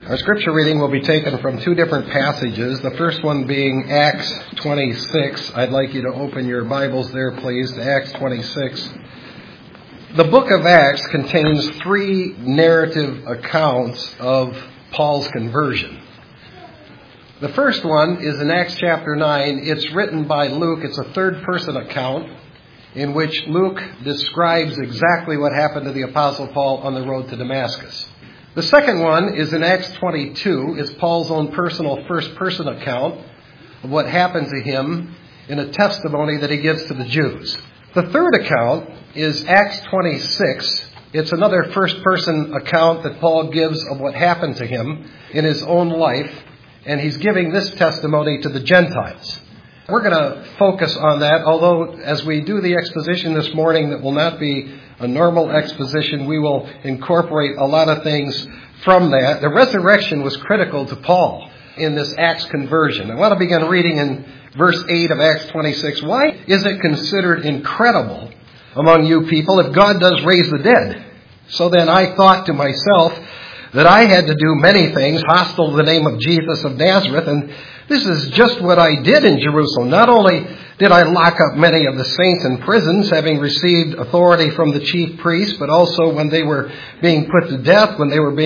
Our scripture reading will be taken from two different passages. The first one being Acts 26. I'd like you to open your Bibles there, please, to Acts 26. The book of Acts contains three narrative accounts of Paul's conversion. The first one is in Acts chapter 9. It's written by Luke. It's a third-person account in which Luke describes exactly what happened to the Apostle Paul on the road to Damascus. The second one is in Acts 22. It's Paul's own personal first-person account of what happened to him in a testimony that he gives to the Jews. The third account is Acts 26. It's another first-person account that Paul gives of what happened to him in his own life, and he's giving this testimony to the Gentiles. We're going to focus on that, although as we do the exposition this morning, that will not be a normal exposition. We will incorporate a lot of things from that. The resurrection was critical to Paul in this Acts conversion. I want to begin reading in verse 8 of Acts 26. Why is it considered incredible among you people if God does raise the dead? So then I thought to myself that I had to do many things hostile to the name of Jesus of Nazareth, and this is just what I did in Jerusalem. Not only did I lock up many of the saints in prisons, having received authority from the chief priests, but also when they were being put to death,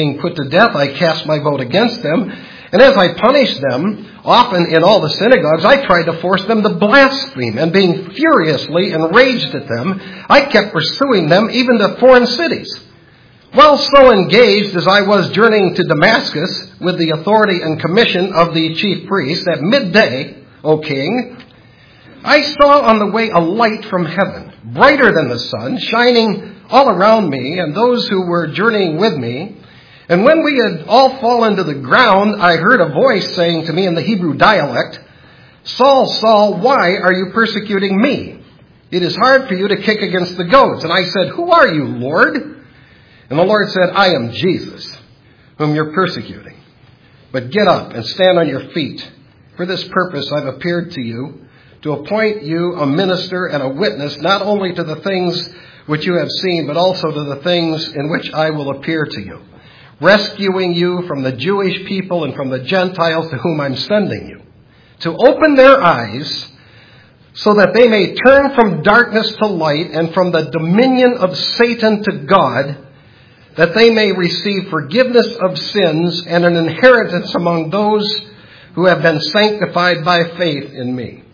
I cast my vote against them. And as I punished them, often in all the synagogues, I tried to force them to blaspheme, and being furiously enraged at them, I kept pursuing them even to foreign cities. While so engaged as I was journeying to Damascus with the authority and commission of the chief priest, at midday, O king, I saw on the way a light from heaven, brighter than the sun, shining all around me and those who were journeying with me. And when we had all fallen to the ground, I heard a voice saying to me in the Hebrew dialect, "Saul, Saul, why are you persecuting me? It is hard for you to kick against the goads." And I said, "Who are you, Lord?" And the Lord said, "I am Jesus, whom you're persecuting. But get up and stand on your feet. For this purpose I've appeared to you, to appoint you a minister and a witness, not only to the things which you have seen, but also to the things in which I will appear to you, rescuing you from the Jewish people and from the Gentiles to whom I'm sending you, to open their eyes so that they may turn from darkness to light and from the dominion of Satan to God, that they may receive forgiveness of sins and an inheritance among those who have been sanctified by faith in me."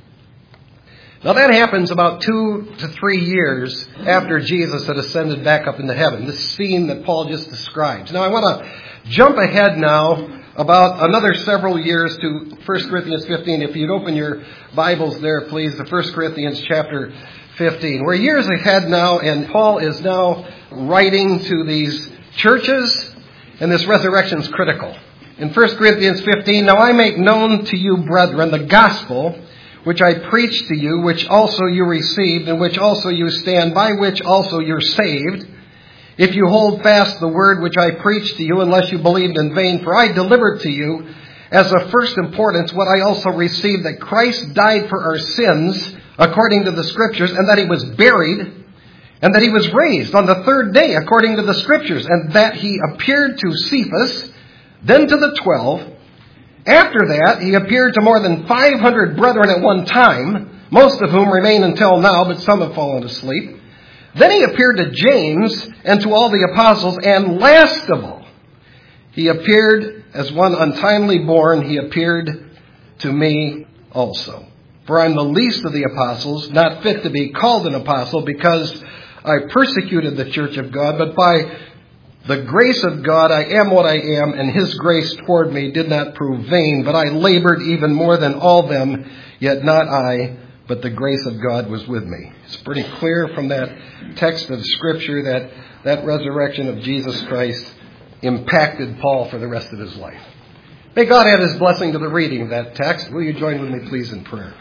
Now that happens about 2 to 3 years after Jesus had ascended back up into heaven, this scene that Paul just describes. Now I want to jump ahead now about another several years to 1 Corinthians 15. If you'd open your Bibles there, please, to 1 Corinthians chapter 15. We're years ahead now, and Paul is now writing to these churches, and this resurrection is critical. In 1 Corinthians 15, "Now I make known to you, brethren, the gospel which I preached to you, which also you received, in which also you stand, by which also you're saved, if you hold fast the word which I preached to you, unless you believed in vain. For I delivered to you as of first importance what I also received, that Christ died for our sins according to the Scriptures, and that he was buried, and that he was raised on the third day according to the Scriptures, and that he appeared to Cephas, then to the 12. After that, he appeared to more than 500 brethren at one time, most of whom remain until now, but some have fallen asleep. Then he appeared to James and to all the apostles, and last of all, he appeared as one untimely born. He appeared to me also. For I'm the least of the apostles, not fit to be called an apostle, because I persecuted the church of God, but by the grace of God I am what I am, and his grace toward me did not prove vain. But I labored even more than all them, yet not I, but the grace of God was with me." It's pretty clear from that text of Scripture that that resurrection of Jesus Christ impacted Paul for the rest of his life. May God add his blessing to the reading of that text. Will you join with me, please, in prayer?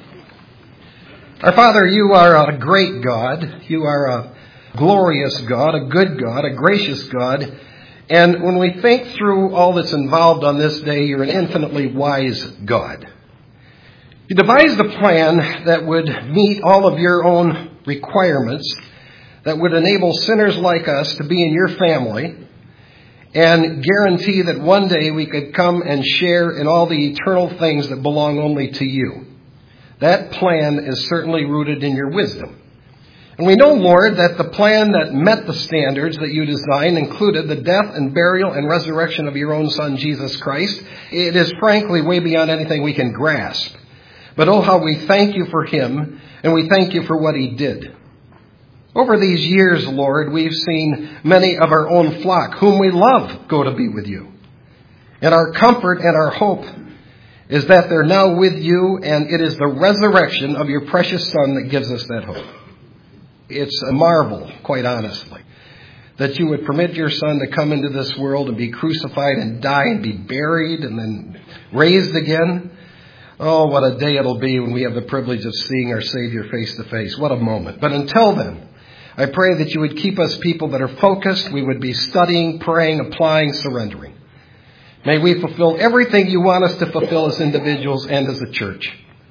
Our Father, you are a great God. You are a glorious God, a good God, a gracious God. And when we think through all that's involved on this day, you're an infinitely wise God. You devised a plan that would meet all of your own requirements, that would enable sinners like us to be in your family, and guarantee that one day we could come and share in all the eternal things that belong only to you. That plan is certainly rooted in your wisdom. And we know, Lord, that the plan that met the standards that you designed included the death and burial and resurrection of your own Son, Jesus Christ. It is frankly way beyond anything we can grasp. But oh, how we thank you for him, and we thank you for what he did. Over these years, Lord, we've seen many of our own flock, whom we love, go to be with you. And our comfort and our hope is that they're now with you, and it is the resurrection of your precious Son that gives us that hope. It's a marvel, quite honestly, that you would permit your Son to come into this world and be crucified and die and be buried and then raised again. Oh, what a day it'll be when we have the privilege of seeing our Savior face to face. What a moment. But until then, I pray that you would keep us people that are focused. We would be studying, praying, applying, surrendering. May we fulfill everything you want us to fulfill as individuals and as a church.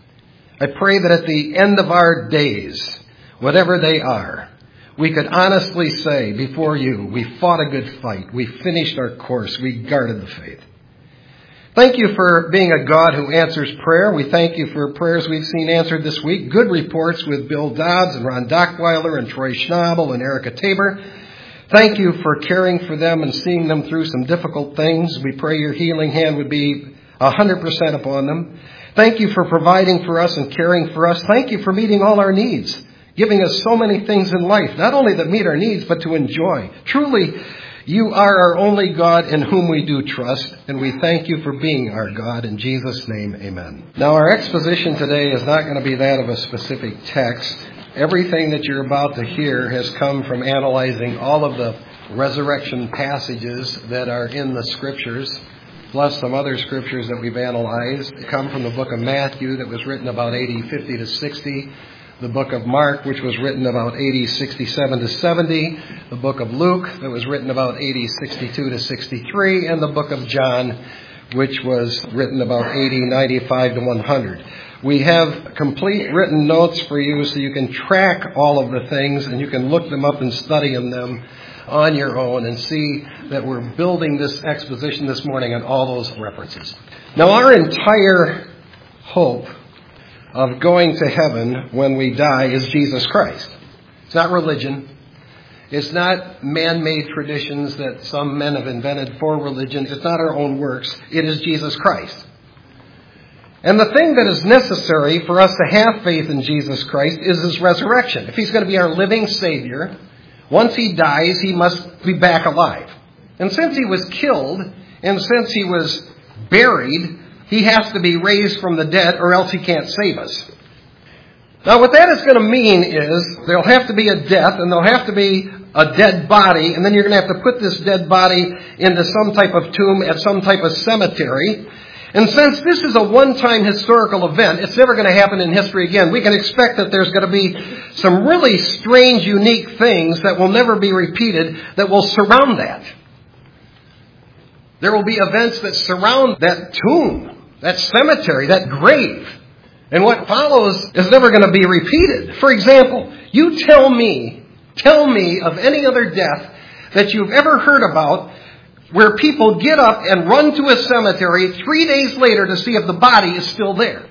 I pray that at the end of our days, whatever they are, we could honestly say before you, we fought a good fight. We finished our course. We guarded the faith. Thank you for being a God who answers prayer. We thank you for prayers we've seen answered this week. Good reports with Bill Dodds and Ron Dockweiler and Troy Schnabel and Erica Tabor. Thank you for caring for them and seeing them through some difficult things. We pray your healing hand would be 100% upon them. Thank you for providing for us and caring for us. Thank you for meeting all our needs, giving us so many things in life, not only that meet our needs, but to enjoy. Truly, you are our only God in whom we do trust, and we thank you for being our God. In Jesus' name, amen. Now, our exposition today is not going to be that of a specific text. Everything that you're about to hear has come from analyzing all of the resurrection passages that are in the Scriptures, plus some other Scriptures that we've analyzed. They come from the book of Matthew that was written about AD 50 to 60, the book of Mark, which was written about AD 67 to 70, the book of Luke that was written about AD 62 to 63, and the book of John, which was written about AD 95 to 100. We have complete written notes for you so you can track all of the things and you can look them up and study them on your own and see that we're building this exposition this morning on all those references. Now, our entire hope of going to heaven when we die is Jesus Christ. It's not religion. It's not man-made traditions that some men have invented for religion. It's not our own works. It is Jesus Christ. And the thing that is necessary for us to have faith in Jesus Christ is his resurrection. If he's going to be our living Savior, once he dies, he must be back alive. And since he was killed, and since he was buried, he has to be raised from the dead or else he can't save us. Now what that is going to mean is there'll have to be a death and there'll have to be a dead body, and then you're going to have to put this dead body into some type of tomb at some type of cemetery. And since this is a one-time historical event, it's never going to happen in history again. We can expect that there's going to be some really strange, unique things that will never be repeated that will surround that. There will be events that surround that tomb, that cemetery, that grave. And what follows is never going to be repeated. For example, you tell me of any other death that you've ever heard about where people get up and run to a cemetery 3 days later to see if the body is still there.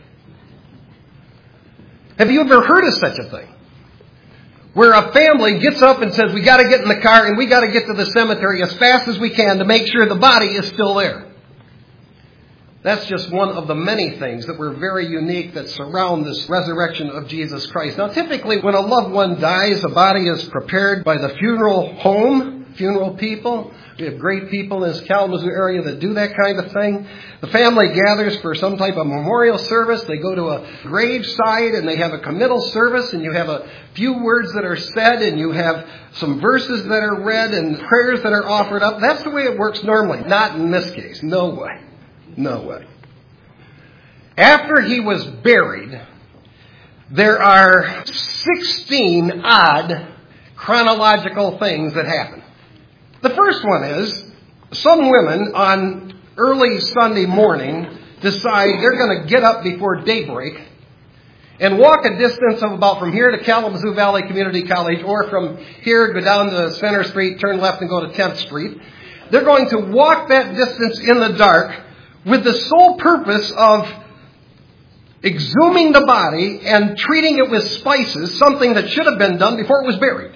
Have you ever heard of such a thing? Where a family gets up and says, we got to get in the car and we got to get to the cemetery as fast as we can to make sure the body is still there. That's just one of the many things that were very unique that surround this resurrection of Jesus Christ. Now, typically when a loved one dies, the body is prepared by the funeral home, funeral people. We have great people in this Kalamazoo area that do that kind of thing. The family gathers for some type of memorial service. They go to a graveside and they have a committal service, and you have a few words that are said and you have some verses that are read and prayers that are offered up. That's the way it works normally. Not in this case. No way. No way. After he was buried, there are 16 odd chronological things that happen. The first one is some women on early Sunday morning decide they're going to get up before daybreak and walk a distance of about from here to Kalamazoo Valley Community College, or from here go down to Center Street, turn left and go to 10th Street. They're going to walk that distance in the dark with the sole purpose of exhuming the body and treating it with spices, something that should have been done before it was buried.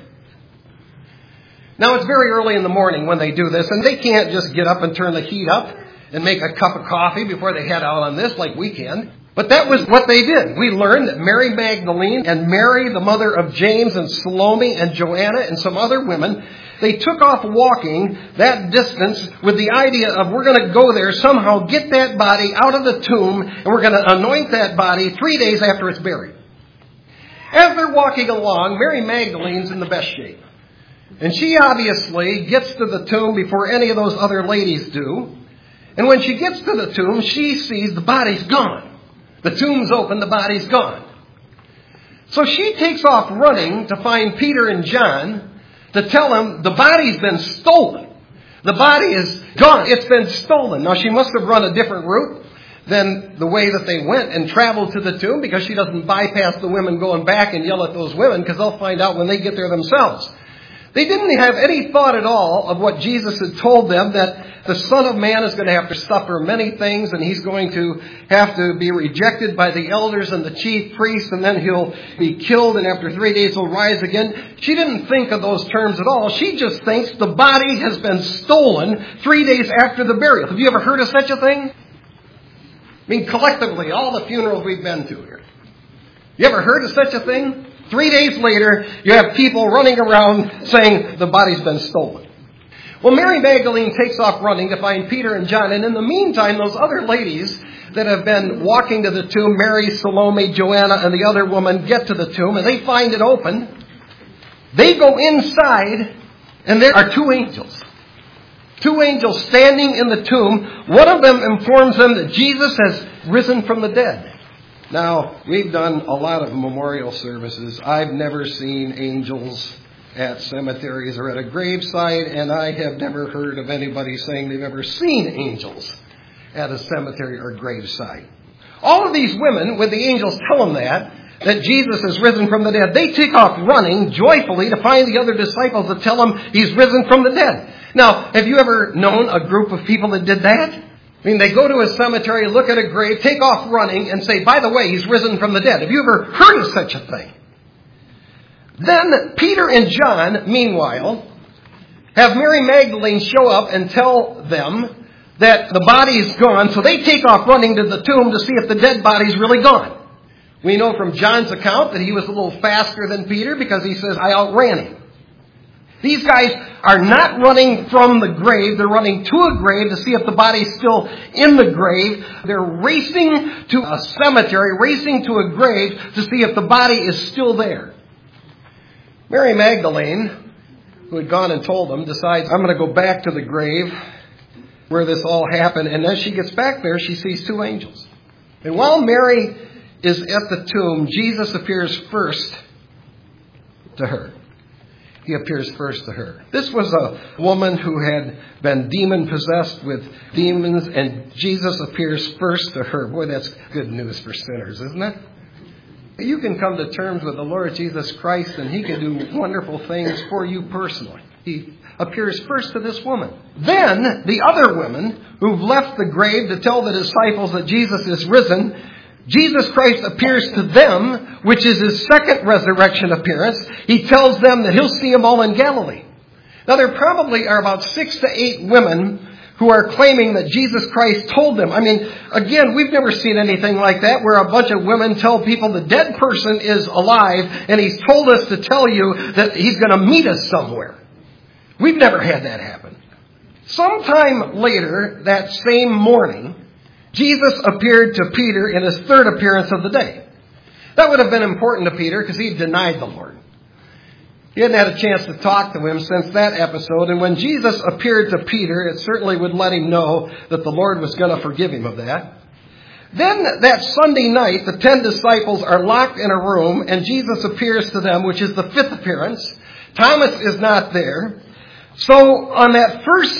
Now, it's very early in the morning when they do this, and they can't just get up and turn the heat up and make a cup of coffee before they head out on this like we can. But that was what they did. We learned that Mary Magdalene and Mary, the mother of James and Salome and Joanna and some other women, they took off walking that distance with the idea of we're going to go there, somehow get that body out of the tomb, and we're going to anoint that body 3 days after it's buried. As they're walking along, Mary Magdalene's in the best shape. And she obviously gets to the tomb before any of those other ladies do. And when she gets to the tomb, she sees the body's gone. The tomb's open, the body's gone. So she takes off running to find Peter and John to tell them the body's been stolen. The body is gone. It's been stolen. Now, she must have run a different route than the way that they went and traveled to the tomb, because she doesn't bypass the women going back and yell at those women, because they'll find out when they get there themselves. They didn't have any thought at all of what Jesus had told them, that the Son of Man is going to have to suffer many things, and he's going to have to be rejected by the elders and the chief priests, and then he'll be killed, and after 3 days he'll rise again. She didn't think of those terms at all. She just thinks the body has been stolen 3 days after the burial. Have you ever heard of such a thing? I mean, collectively, all the funerals we've been to here. You ever heard of such a thing? 3 days later, you have people running around saying the body's been stolen. Well, Mary Magdalene takes off running to find Peter and John. And in the meantime, those other ladies that have been walking to the tomb, Mary, Salome, Joanna, and the other woman, get to the tomb, and they find it open. They go inside, and there are 2 angels. 2 angels standing in the tomb. One of them informs them that Jesus has risen from the dead. Now, we've done a lot of memorial services. I've never seen angels at cemeteries or at a gravesite, and I have never heard of anybody saying they've ever seen angels at a cemetery or gravesite. All of these women, when the angels tell them that Jesus has risen from the dead, they take off running joyfully to find the other disciples to tell them he's risen from the dead. Now, have you ever known a group of people that did that? I mean, they go to a cemetery, look at a grave, take off running, and say, by the way, he's risen from the dead. Have you ever heard of such a thing? Then Peter and John, meanwhile, have Mary Magdalene show up and tell them that the body's gone, so they take off running to the tomb to see if the dead body's really gone. We know from John's account that he was a little faster than Peter, because he says, I outran him. These guys are not running from the grave. They're running to a grave to see if the body's still in the grave. They're racing to a cemetery, racing to a grave to see if the body is still there. Mary Magdalene, who had gone and told them, decides, I'm going to go back to the grave where this all happened. And as she gets back there, she sees 2 angels. And while Mary is at the tomb, Jesus appears first to her. He appears first to her. This was a woman who had been demon-possessed with demons, and Jesus appears first to her. Boy, that's good news for sinners, isn't it? You can come to terms with the Lord Jesus Christ, and he can do wonderful things for you personally. He appears first to this woman. Then, the other women who've left the grave to tell the disciples that Jesus is risen, Jesus Christ appears to them, which is his second resurrection appearance. He tells them that he'll see them all in Galilee. Now, there probably are about 6 to 8 women who are claiming that Jesus Christ told them. I mean, again, we've never seen anything like that, where a bunch of women tell people the dead person is alive, and he's told us to tell you that he's going to meet us somewhere. We've never had that happen. Sometime later, that same morning, Jesus appeared to Peter in his third appearance of the day. That would have been important to Peter because he denied the Lord. He hadn't had a chance to talk to him since that episode. And when Jesus appeared to Peter, it certainly would let him know that the Lord was going to forgive him of that. Then that Sunday night, the 10 disciples are locked in a room, and Jesus appears to them, which is the 5th appearance. Thomas is not there. So on that first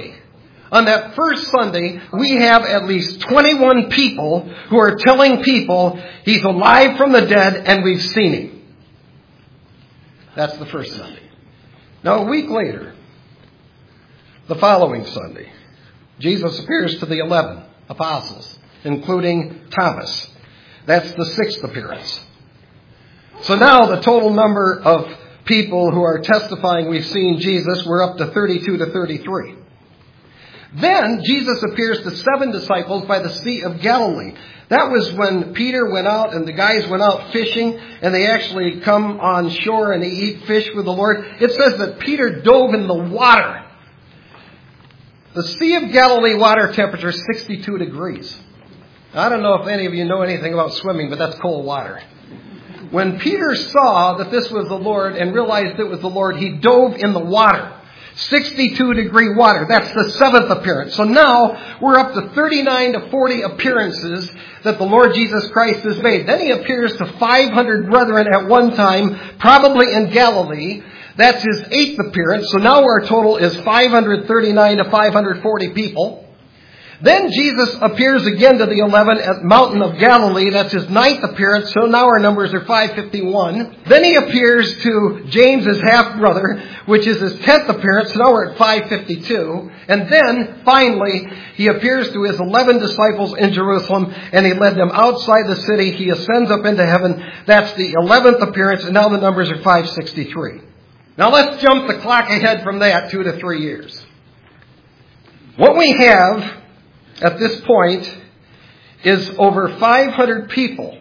Sunday, we have at least 21 people who are telling people he's alive from the dead and we've seen him. That's the first Sunday. Now, a week later, The following Sunday, Jesus appears to the 11 apostles, including Thomas. That's the 6th appearance. So now the total number of people who are testifying we've seen Jesus, we're up to 32 to 33. Then Jesus appears to 7 disciples by the Sea of Galilee. That was when Peter went out and the guys went out fishing, and they actually come on shore and they eat fish with the Lord. It says that Peter dove in the water. The Sea of Galilee water temperature is 62 degrees. I don't know if any of you know anything about swimming, but that's cold water. When Peter saw that this was the Lord and realized it was the Lord, he dove in the water. 62-degree water. That's the 7th appearance. So now we're up to 39 to 40 appearances that the Lord Jesus Christ has made. Then he appears to 500 brethren at one time, probably in Galilee. That's his 8th appearance. So now our total is 539 to 540 people. Then Jesus appears again to the 11 at Mountain of Galilee. That's his 9th appearance. So now our numbers are 551. Then he appears to James's half-brother, which is his 10th appearance. So now we're at 552. And then, finally, he appears to his 11 disciples in Jerusalem, and he led them outside the city. He ascends up into heaven. That's the 11th appearance, and now the numbers are 563. Now let's jump the clock ahead from that 2 to 3 years. What we have at this point is over 500 people,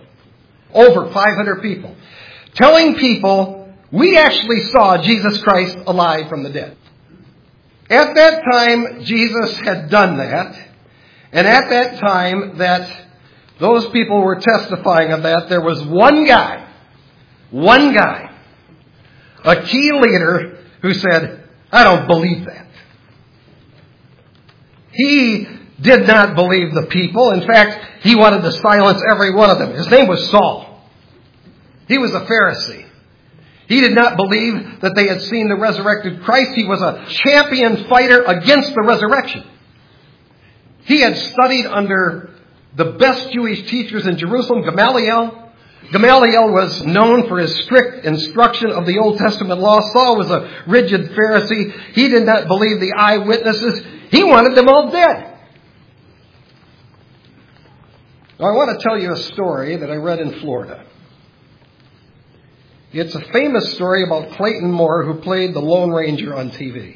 telling people, we actually saw Jesus Christ alive from the dead. At that time, Jesus had done that. And at that time that those people were testifying of that, there was one guy, a key leader who said, I don't believe that. He did not believe the people. In fact, he wanted to silence every one of them. His name was Saul. He was a Pharisee. He did not believe that they had seen the resurrected Christ. He was a champion fighter against the resurrection. He had studied under the best Jewish teachers in Jerusalem, Gamaliel. Gamaliel was known for his strict instruction of the Old Testament law. Saul was a rigid Pharisee. He did not believe the eyewitnesses. He wanted them all dead. Now, I want to tell you a story that I read in Florida. It's a famous story about Clayton Moore, who played the Lone Ranger on TV.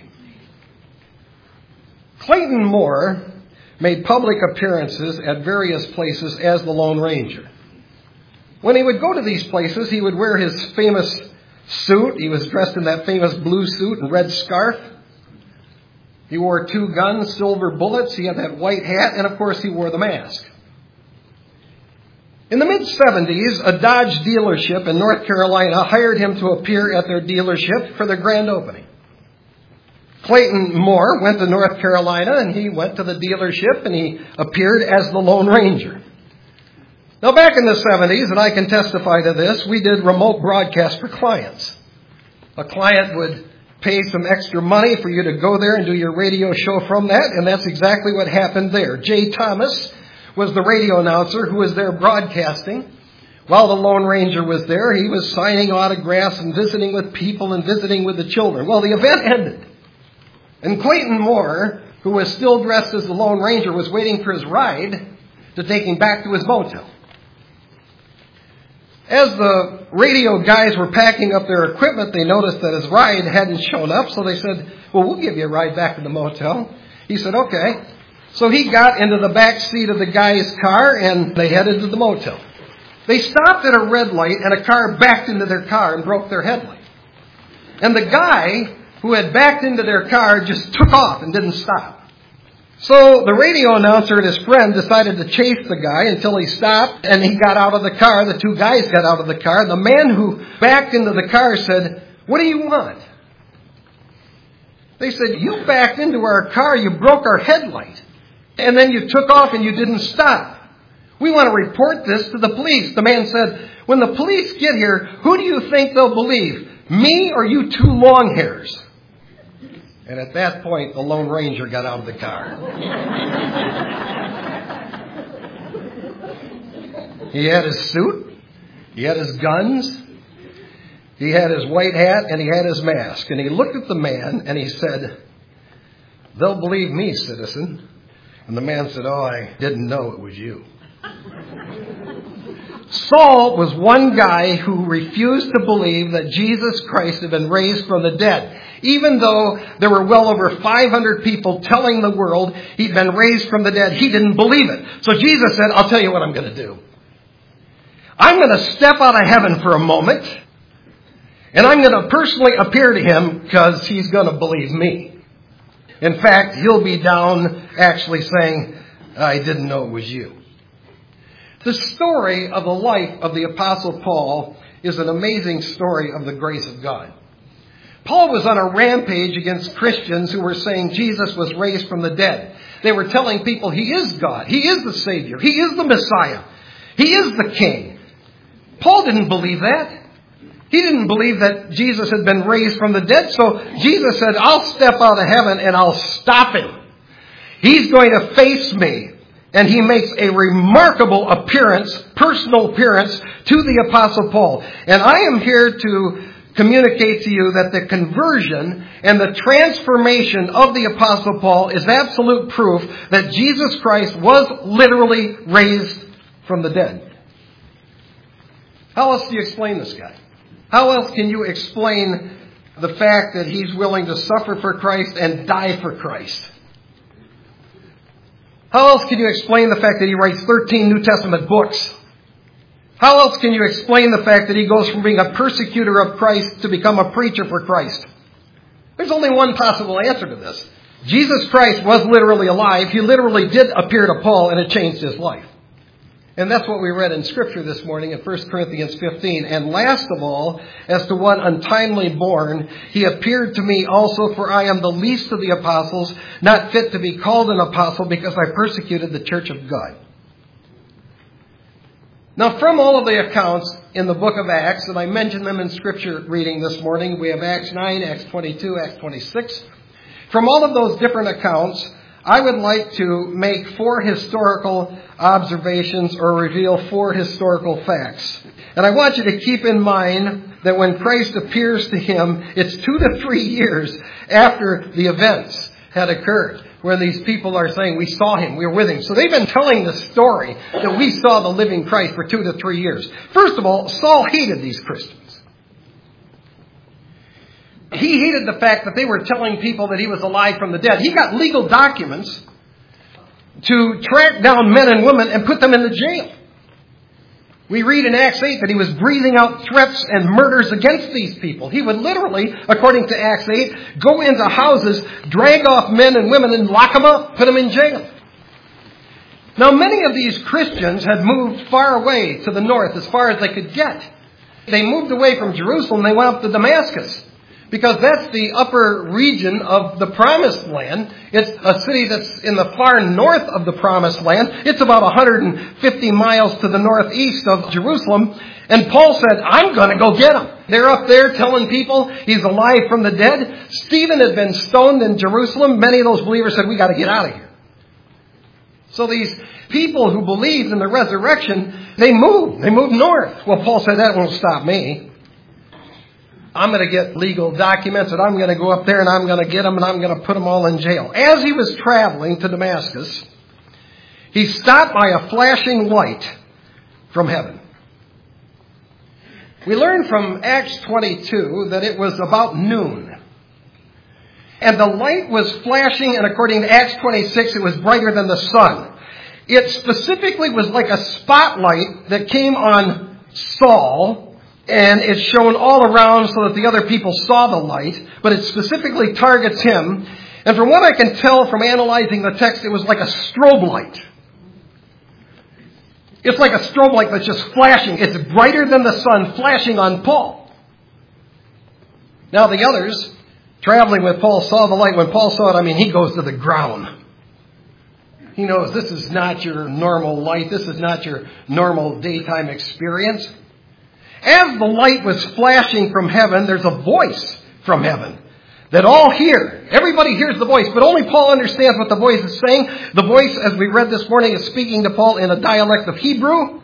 Clayton Moore made public appearances at various places as the Lone Ranger. When he would go to these places, he would wear his famous suit. He was dressed in that famous blue suit and red scarf. He wore 2 guns, silver bullets. He had that white hat, and of course he wore the mask. In the mid-70s, a Dodge dealership in North Carolina hired him to appear at their dealership for their grand opening. Clayton Moore went to North Carolina, and he went to the dealership, and he appeared as the Lone Ranger. Now, back in the 70s, and I can testify to this, we did remote broadcast for clients. A client would pay some extra money for you to go there and do your radio show from that, and that's exactly what happened there. Jay Thomas was the radio announcer who was there broadcasting. While the Lone Ranger was there, he was signing autographs and visiting with people and visiting with the children. Well, the event ended. And Clayton Moore, who was still dressed as the Lone Ranger, was waiting for his ride to take him back to his motel. As the radio guys were packing up their equipment, they noticed that his ride hadn't shown up, so they said, well, we'll give you a ride back to the motel. He said, okay. So he got into the back seat of the guy's car, and they headed to the motel. They stopped at a red light, and a car backed into their car and broke their headlight. And the guy who had backed into their car just took off and didn't stop. So the radio announcer and his friend decided to chase the guy until he stopped, and he got out of the car. The 2 guys got out of the car. The man who backed into the car said, what do you want? They said, you backed into our car, you broke our headlight. And then you took off and you didn't stop. We want to report this to the police. The man said, when the police get here, who do you think they'll believe? Me or you 2 long hairs? And at that point, the Lone Ranger got out of the car. He had his suit. He had his guns. He had his white hat and he had his mask. And he looked at the man and he said, They'll believe me, citizen. And the man said, oh, I didn't know it was you. Saul was one guy who refused to believe that Jesus Christ had been raised from the dead. Even though there were well over 500 people telling the world he'd been raised from the dead, he didn't believe it. So Jesus said, I'll tell you what I'm going to do. I'm going to step out of heaven for a moment, and I'm going to personally appear to him because he's going to believe me. In fact, he'll be down actually saying, I didn't know it was you. The story of the life of the Apostle Paul is an amazing story of the grace of God. Paul was on a rampage against Christians who were saying Jesus was raised from the dead. They were telling people he is God. He is the Savior. He is the Messiah. He is the King. Paul didn't believe that. He didn't believe that Jesus had been raised from the dead. So Jesus said, I'll step out of heaven and I'll stop him. He's going to face me. And he makes a remarkable appearance, personal appearance, to the Apostle Paul. And I am here to communicate to you that the conversion and the transformation of the Apostle Paul is absolute proof that Jesus Christ was literally raised from the dead. How else do you explain this guy? How else can you explain the fact that he's willing to suffer for Christ and die for Christ? How else can you explain the fact that he writes 13 New Testament books? How else can you explain the fact that he goes from being a persecutor of Christ to become a preacher for Christ? There's only one possible answer to this. Jesus Christ was literally alive. He literally did appear to Paul, and it changed his life. And that's what we read in Scripture this morning in 1 Corinthians 15. And last of all, as to one untimely born, he appeared to me also, for I am the least of the apostles, not fit to be called an apostle, because I persecuted the church of God. Now, from all of the accounts in the book of Acts, and I mentioned them in Scripture reading this morning, we have Acts 9, Acts 22, Acts 26. From all of those different accounts, I would like to make 4 historical observations or reveal 4 historical facts. And I want you to keep in mind that when Christ appears to him, it's 2 to 3 years after the events had occurred, where these people are saying, we saw him, we were with him. So they've been telling the story that we saw the living Christ for 2 to 3 years. First of all, Saul hated these Christians. He hated the fact that they were telling people that he was alive from the dead. He got legal documents to track down men and women and put them in the jail. We read in Acts 8 that he was breathing out threats and murders against these people. He would literally, according to Acts 8, go into houses, drag off men and women and lock them up, put them in jail. Now, many of these Christians had moved far away to the north, as far as they could get. They moved away from Jerusalem. They went up to Damascus, because that's the upper region of the Promised Land. It's a city that's in the far north of the Promised Land. It's about 150 miles to the northeast of Jerusalem. And Paul said, I'm going to go get him. They're up there telling people he's alive from the dead. Stephen had been stoned in Jerusalem. Many of those believers said, we got to get out of here. So these people who believed in the resurrection, they moved. They moved north. Well, Paul said, that won't stop me. I'm going to get legal documents, and I'm going to go up there, and I'm going to get them, and I'm going to put them all in jail. As he was traveling to Damascus, he stopped by a flashing light from heaven. We learn from Acts 22 that it was about noon. And the light was flashing, and according to Acts 26, it was brighter than the sun. It specifically was like a spotlight that came on Saul, and it's shown all around so that the other people saw the light, but it specifically targets him. And from what I can tell from analyzing the text, it was like a strobe light. It's like a strobe light that's just flashing. It's brighter than the sun, flashing on Paul. Now the others traveling with Paul saw the light. When Paul saw it, he goes to the ground. He knows this is not your normal light. This is not your normal daytime experience. As the light was flashing from heaven, there's a voice from heaven that all hear. Everybody hears the voice, but only Paul understands what the voice is saying. The voice, as we read this morning, is speaking to Paul in a dialect of Hebrew.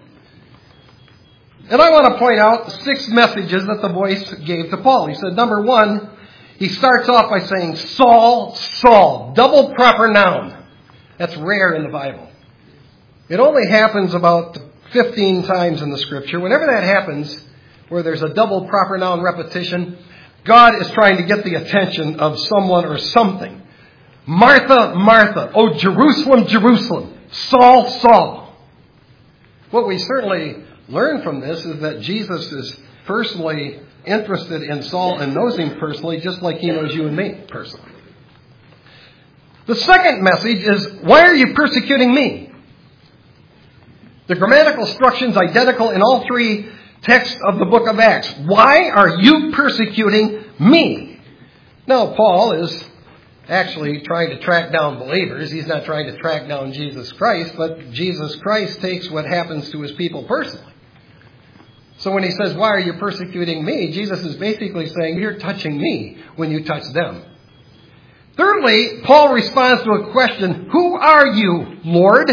And I want to point out 6 messages that the voice gave to Paul. He said, number 1, He starts off by saying, Saul, Saul, double proper noun. That's rare in the Bible. It only happens about 15 times in the Scripture. Whenever that happens, where there's a double proper noun repetition, God is trying to get the attention of someone or something. Martha, Martha, oh Jerusalem, Jerusalem, Saul, Saul. What we certainly learn from this is that Jesus is personally interested in Saul and knows him personally, just like he knows you and me personally. The second message is, why are you persecuting me? The grammatical structure is identical in all three texts of the book of Acts. Why are you persecuting me? Now, Paul is actually trying to track down believers. He's not trying to track down Jesus Christ, but Jesus Christ takes what happens to his people personally. So when he says, why are you persecuting me? Jesus is basically saying, you're touching me when you touch them. Thirdly, Paul responds to a question, who are you, Lord?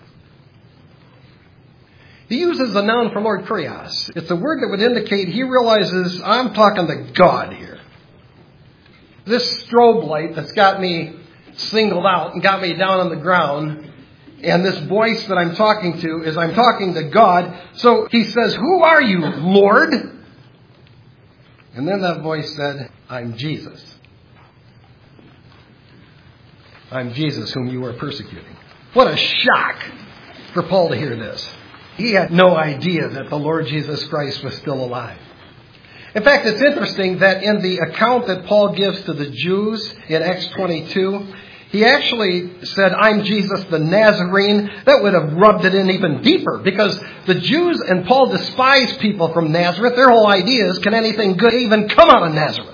He uses the noun for Lord Kurios. It's a word that would indicate he realizes I'm talking to God here. This strobe light that's got me singled out and got me down on the ground, and this voice that I'm talking to is I'm talking to God. So he says, who are you, Lord? And then that voice said, I'm Jesus. I'm Jesus whom you are persecuting. What a shock for Paul to hear this. He had no idea that the Lord Jesus Christ was still alive. In fact, it's interesting that in the account that Paul gives to the Jews in Acts 22, he actually said, I'm Jesus the Nazarene. That would have rubbed it in even deeper, because the Jews and Paul despise people from Nazareth. Their whole idea is, can anything good even come out of Nazareth?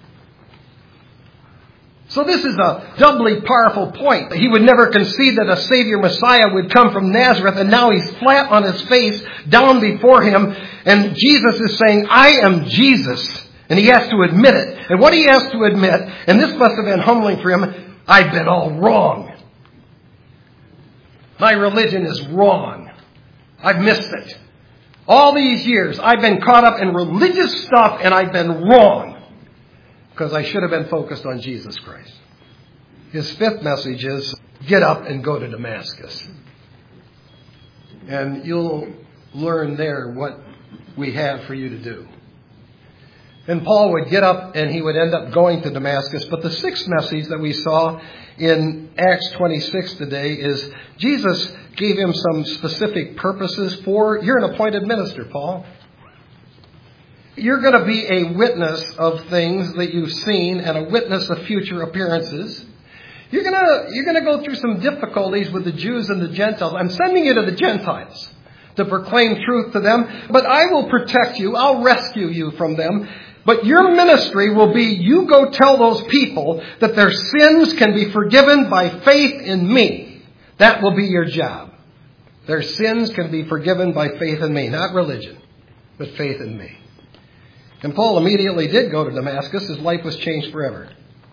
So this is a doubly powerful point. He would never concede that a Savior Messiah would come from Nazareth, and now he's flat on his face down before him, and Jesus is saying, I am Jesus. And he has to admit it. And what he has to admit, and this must have been humbling for him, I've been all wrong. My religion is wrong. I've missed it. All these years, I've been caught up in religious stuff, and I've been wrong. Because I should have been focused on Jesus Christ. His fifth message is, get up and go to Damascus. And you'll learn there what we have for you to do. And Paul would get up and he would end up going to Damascus. But the sixth message that we saw in Acts 26 today is Jesus gave him some specific purposes for, you're an appointed minister, Paul. You're going to be a witness of things that you've seen and a witness of future appearances. You're going to go through some difficulties with the Jews and the Gentiles. I'm sending you to the Gentiles to proclaim truth to them, but I will protect you. I'll rescue you from them. But your ministry will be, you go tell those people that their sins can be forgiven by faith in me. That will be your job. Their sins can be forgiven by faith in me, not religion, but faith in me. And Paul immediately did go to Damascus. His life was changed forever.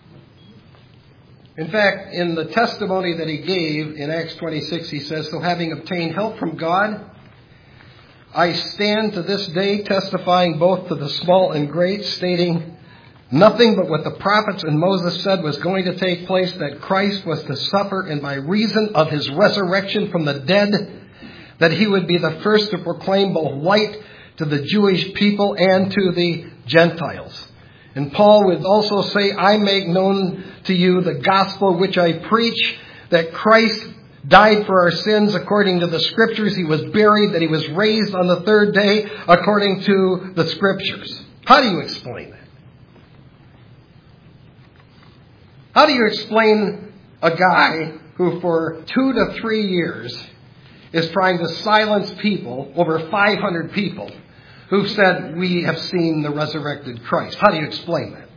In fact, in the testimony that he gave in Acts 26, he says, so having obtained help from God, I stand to this day testifying both to the small and great, stating nothing but what the prophets and Moses said was going to take place, that Christ was to suffer, and by reason of his resurrection from the dead, that he would be the first to proclaim both light to the Jewish people and to the Gentiles. And Paul would also say, I make known to you the gospel which I preach, that Christ died for our sins according to the Scriptures. He was buried, that he was raised on the third day according to the Scriptures. How do you explain that? How do you explain a guy who for 2 to 3 years is trying to silence people, over 500 people, who said, we have seen the resurrected Christ? How do you explain that?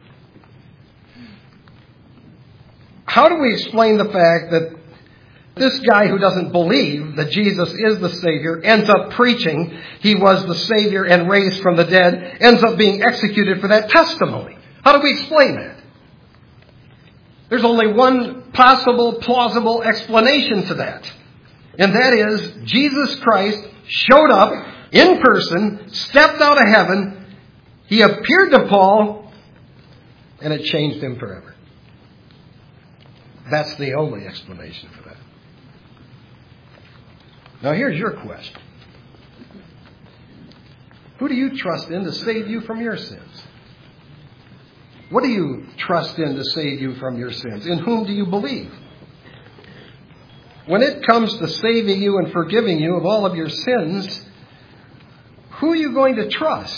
How do we explain the fact that this guy who doesn't believe that Jesus is the Savior ends up preaching he was the Savior and raised from the dead, ends up being executed for that testimony? How do we explain that? There's only one possible, plausible explanation to that. And that is, Jesus Christ showed up in person, stepped out of heaven, he appeared to Paul, and it changed him forever. That's the only explanation for that. Now here's your question. Who do you trust in to save you from your sins? What do you trust in to save you from your sins? In whom do you believe? When it comes to saving you and forgiving you of all of your sins, who are you going to trust?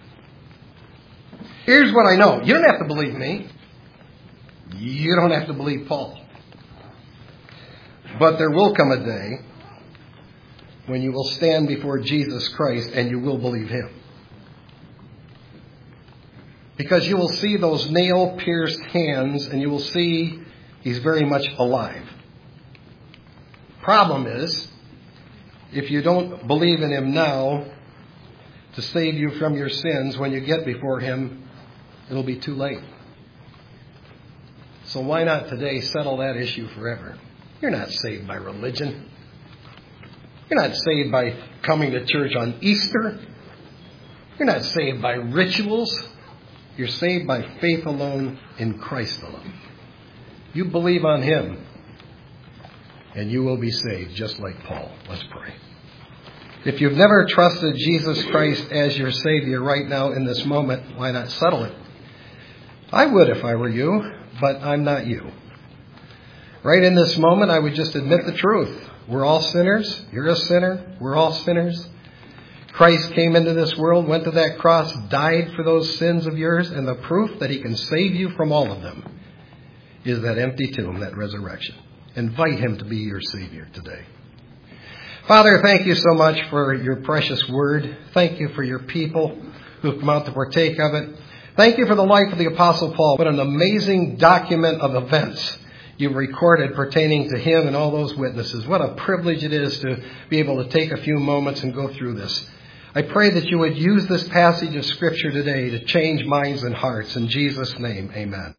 Here's what I know. You don't have to believe me. You don't have to believe Paul. But there will come a day when you will stand before Jesus Christ and you will believe him. Because you will see those nail-pierced hands and you will see he's very much alive. Problem is, if you don't believe in him now to save you from your sins, when you get before him, it'll be too late. So why not today settle that issue forever? You're not saved by religion. You're not saved by coming to church on Easter. You're not saved by rituals. You're saved by faith alone in Christ alone. You believe on him, and you will be saved, just like Paul. Let's pray. If you've never trusted Jesus Christ as your Savior right now in this moment, why not settle it? I would if I were you, but I'm not you. Right in this moment, I would just admit the truth. We're all sinners. You're a sinner. We're all sinners. Christ came into this world, went to that cross, died for those sins of yours, and the proof that he can save you from all of them is that empty tomb, that resurrection. Invite him to be your Savior today. Father, thank you so much for your precious word. Thank you for your people who've come out to partake of it. Thank you for the life of the Apostle Paul. What an amazing document of events you've recorded pertaining to him and all those witnesses. What a privilege it is to be able to take a few moments and go through this. I pray that you would use this passage of Scripture today to change minds and hearts. In Jesus' name, amen.